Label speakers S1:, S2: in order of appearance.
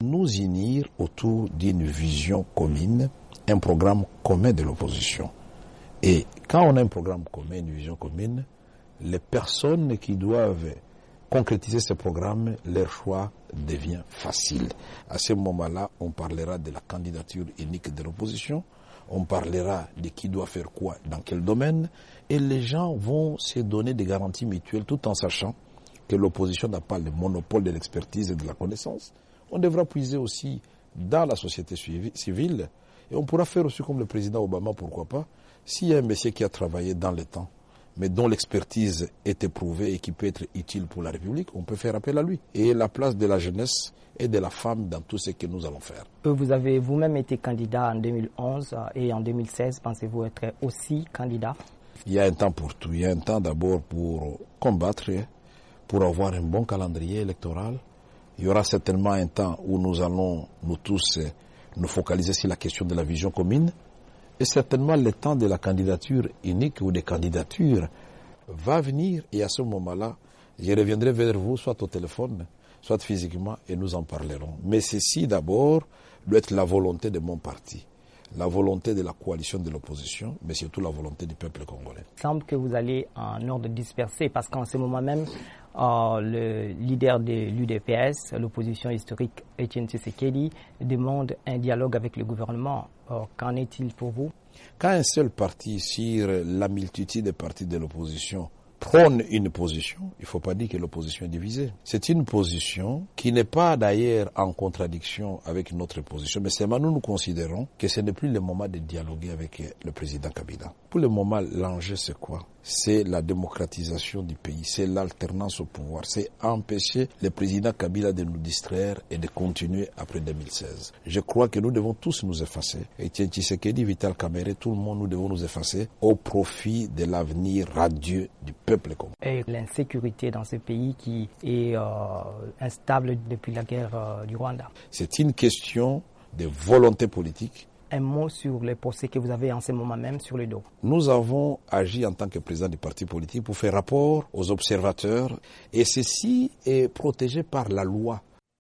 S1: nous unir autour d'une vision commune, un programme commun de l'opposition. Et quand on a un programme commun, une vision commune, les personnes qui doivent concrétiser ce programme, leur choix devient facile. À ce moment-là, on parlera de la candidature unique de l'opposition, on parlera de qui doit faire quoi, dans quel domaine, et les gens vont se donner des garanties mutuelles tout en sachant que l'opposition n'a pas le monopole de l'expertise et de la connaissance. On devra puiser aussi dans la société civile, et on pourra faire aussi comme le président Obama, pourquoi pas, s'il y a un monsieur qui a travaillé dans le temps, mais dont l'expertise est éprouvée et qui peut être utile pour la République, on peut faire appel à lui. Et la place de la jeunesse et de la femme dans tout ce que nous allons faire.
S2: Vous avez vous-même été candidat en 2011 et en 2016, pensez-vous être aussi candidat?
S1: Il y a un temps pour tout. Il y a un temps d'abord pour combattre, pour avoir un bon calendrier électoral. Il y aura certainement un temps où nous allons, nous tous, nous focaliser sur la question de la vision commune. Et certainement le temps de la candidature unique ou des candidatures va venir. Et à ce moment-là, je reviendrai vers vous, soit au téléphone, soit physiquement, et nous en parlerons. Mais ceci d'abord doit être la volonté de mon parti, la volonté de la coalition de l'opposition, mais surtout la volonté du peuple congolais.
S2: Il semble que vous allez en ordre dispersé, parce qu'en ce moment même, le leader de l'UDPS, l'opposition historique, Etienne Tshisekedi, demande un dialogue avec le gouvernement. Qu'en est-il pour vous?
S1: Quand un seul parti, sur la multitude des partis de l'opposition, prône une position, il ne faut pas dire que l'opposition est divisée. C'est une position qui n'est pas d'ailleurs en contradiction avec notre position, mais seulement nous considérons que ce n'est plus le moment de dialoguer avec le président Kabila. Pour le moment, l'enjeu c'est quoi? C'est la démocratisation du pays, c'est l'alternance au pouvoir, c'est empêcher le président Kabila de nous distraire et de continuer après 2016. Je crois que nous devons tous nous effacer. Etienne Tshisekedi, Vital Kamerhe, tout le monde, nous devons nous effacer au profit de l'avenir radieux du peuple congolais.
S2: Et l'insécurité dans ce pays qui est instable depuis la guerre du Rwanda.
S1: C'est une question de volonté politique.
S2: Un mot sur les procès que vous avez en ce moment même sur le dos.
S1: Nous avons agi en tant que président du parti politique pour faire rapport aux observateurs et ceci est protégé par la loi.